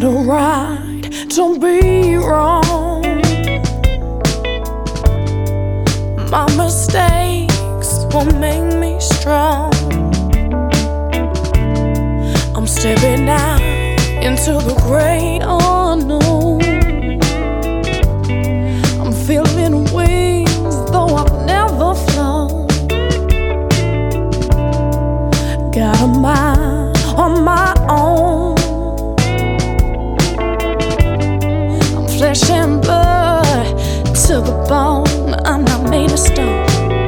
Got a right to be wrong. My mistakes will make me strong. I'm stepping out into the great unknown. I'm feeling wings though I've never flown. Got a mind on my own. I'm flesh and blood to the bone. I'm not made of stone.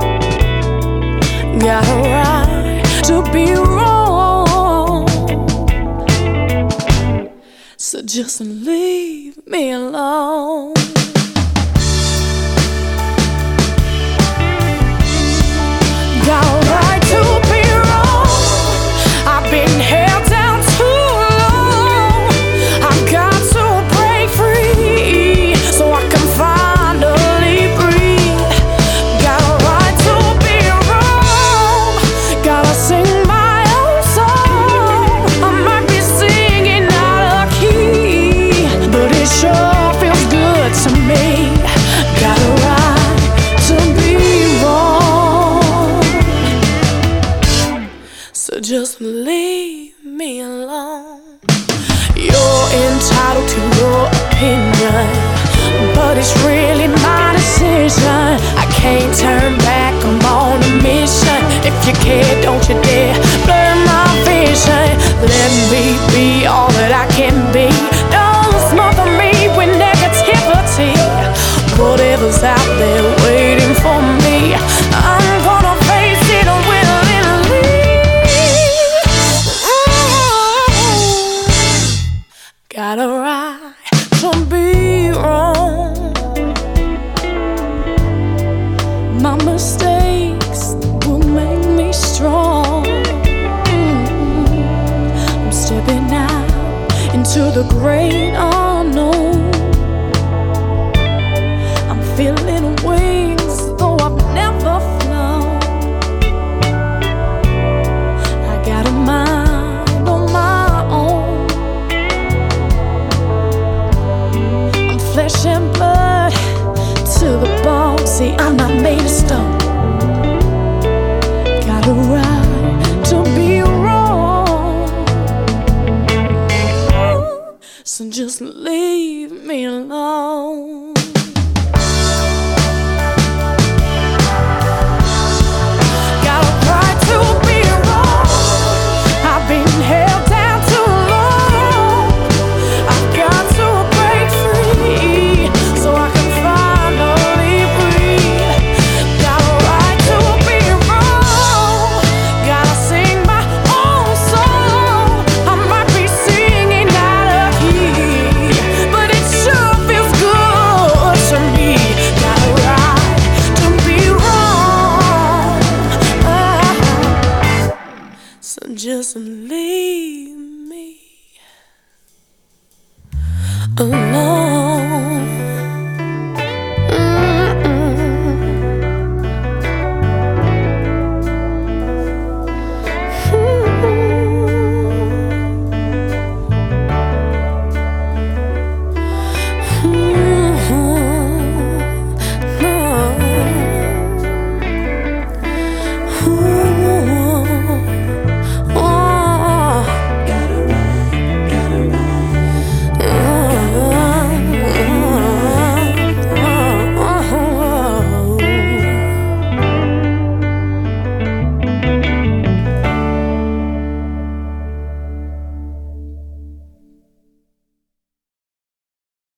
Got a right to be wrong. So just leave me alone. Got a right to be wrong. I've been held down too long. I've got to break free so I can finally breathe. Got a right to be wrong. Gotta sing my own song. I might be singing out of key, but it sure feels good to me. Got a right to be wrong. So just leave me alone. You're entitled to your opinion, but it's really my decision. I can't turn back, I'm on a mission. If you care, don't you dare blur my vision. Let me be all that I can be. Don't smother me with negativity. Whatever's out there waiting for me, I'm gonna face it willingly. Got a right to be wrong. My mistakes will make me strong. I'm stepping out into the great unknown. I'm feeling wings though I've never flown. I got a mind on my own. I'm flesh and blood to the bone. See, I'm not made of stone. Got a right to be wrong. So just leave me alone. Got a right to be wrong. I've been held down too long. I've got to break free so I can finally breathe. Got a right to be wrong. Gotta sing my own song. I might be singing out of key, but it sure feels good to me. Got a right to be wrong. So just leave me alone.